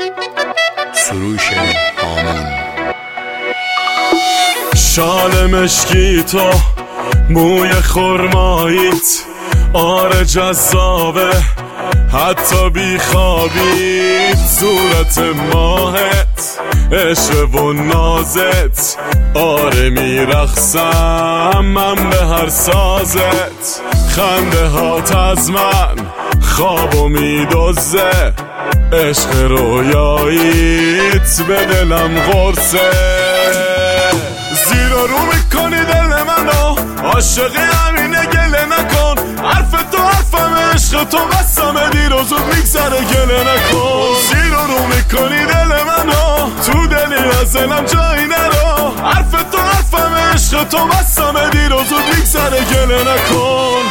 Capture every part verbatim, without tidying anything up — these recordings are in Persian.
سروش هامون. شال مشکی تو، موی خرماییت، آره جذابه حتی بی خوابیت، صورت ماهت، عشق و نازت، آره میرقصم من به هر سازت، خنده هات از من خوابو میدزه، عشق رویاییت به دلم قرصه، زیر و رو میکنی دل منو، عاشقی همینه گله نکن، حرف تو حرفم عشق تو بسم دیر و زود میگذره گله نکن، زیر و رو میکنی دل منو، تو دلی از دلم جایی نرو، حرف تو حرفم عشق تو بسم دیر و زود میگذره گله نکن.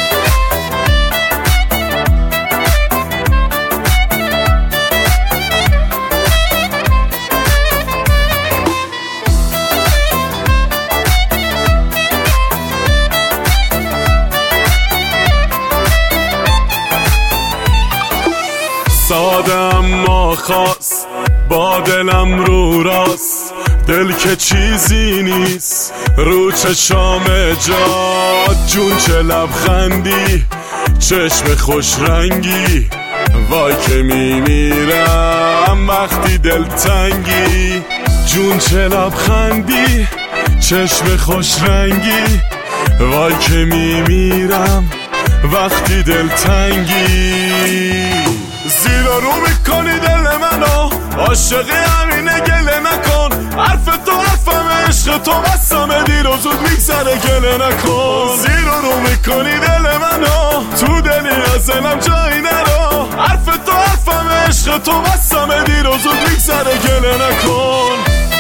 ساده اما خاص با دلم رو راست، دل که چیزی نیست رو چشام جاد، جون چه لبخندی چشم خوش رنگی، وای که میمیرم وقتی دل تنگی، جون چه لبخندی چشم خوش رنگی، وای که میمیرم وقتی دل تنگی، زیر و رو میکنی دل منو، عاشقی همینه گله نکن، حرف تو حرفم عشق تو بسم دیر و زود میگذره گله نکن، زیر و رو میکنی دل منو، تو دلی از دلم جایی نرو، حرف تو حرفم عشق تو بسم دیر و زود میگذره گله نکن.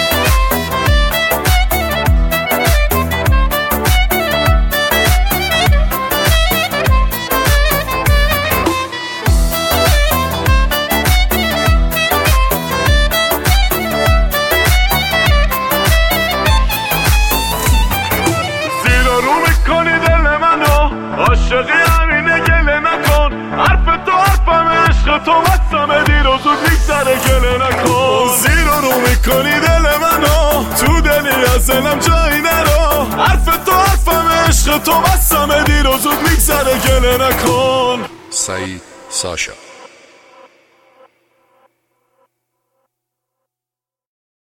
عاشقی همینه گله نکن، حرف تو حرفم عشق تو بسم دیر و زود میگذره گله نکن، زیر و رو میکنی دل منو، تو دلی از دلم جایی نرو، حرف تو حرفم عشق تو بسم دیر و زود میگذره گله نکن. سعید ساشا.